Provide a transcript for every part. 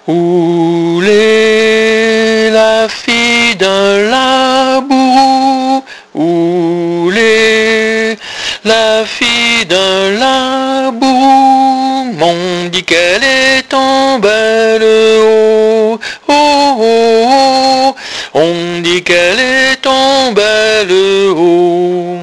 Oulé, la fille d'un labourou. Oulé, la fille d'un labourou. M'on dit qu'elle est en belle, oh, oh, oh, oh. On dit qu'elle est en belle, oh.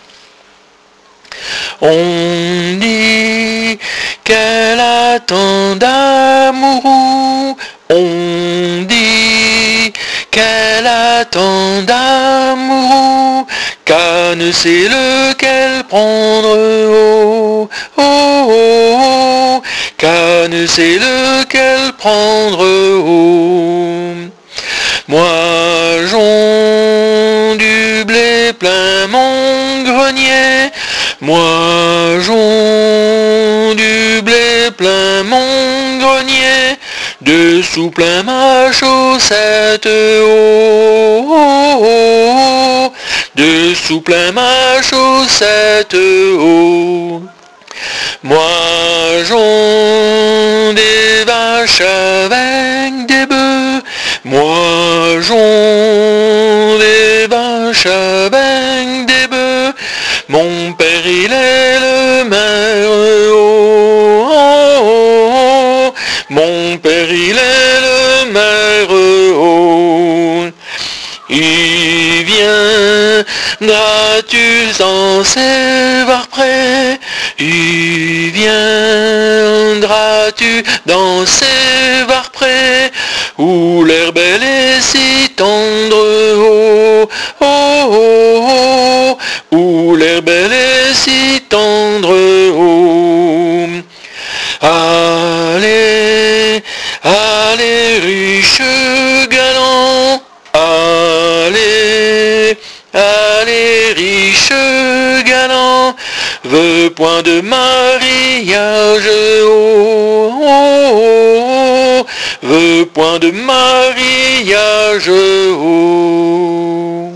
On dit qu'elle a tant d'amour. On dit qu'elle a tant d'amour qu'à ne sait lequel prendre, oh, oh, oh, oh, qu'à ne sait lequel prendre, oh. Moi j'en du blé plein mon grenier, moi j'en du blé plein mon grenier, dessous plein ma chaussette, oh, oh, oh, dessous plein ma chaussette, oh. Moi j'en des vaches avec des bœufs, moi j'en des vaches avec des bœufs, mon père il est le maire, oh, oh, oh, oh. Mon père il est le maire, oh. Il viendra-tu sans sévar près, il viendras-tu dans sévar près, où l'herbe elle est si tendre, oh, oh, oh, oh, où l'herbe elle est si tendre, oh. Allez, allez riche galant, allez, allez riche galant, veux point de mariage, oh, oh, oh, oh, veux point de mariage, oh.